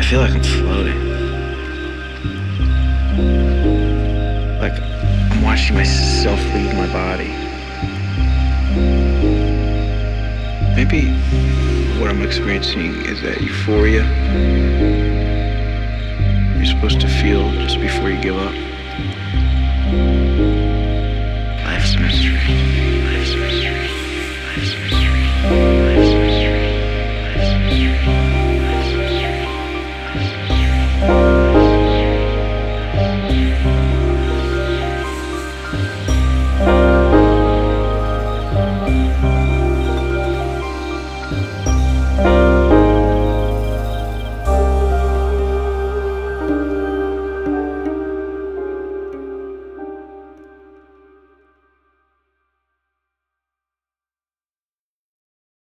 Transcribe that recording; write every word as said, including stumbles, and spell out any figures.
feel like I'm floating. Like I'm watching myself leave my body. Maybe what I'm experiencing is that euphoria you're supposed to feel just before you give up.